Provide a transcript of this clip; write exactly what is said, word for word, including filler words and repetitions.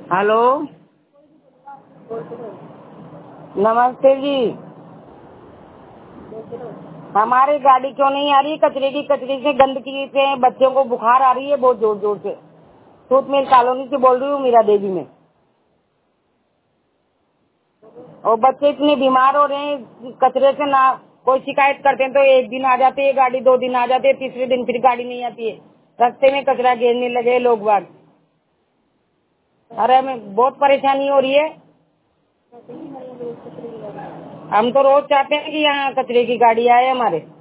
Hello, नमस्ते जी। हमारी गाड़ी क्यों नहीं आ रही? कचरे की कचरे से गंदगी से बच्चों को बुखार आ रही है बहुत जोर जोर से। सूत मिल कॉलोनी से बोल रही हूँ, मीरा देवी में। और बच्चे इतने बीमार हो रहे हैं कचरे से। ना कोई शिकायत करते हैं तो एक दिन आ जाती है गाड़ी, दो दिन आ जाती है, तीसरे दिन फिर गाड़ी नहीं आती है। रास्ते में कचरा घेरने लगे लोग बाग। अरे हमें बहुत परेशानी हो रही है। हम तो रोज चाहते हैं कि यहाँ कचरे की गाड़ी आए हमारे।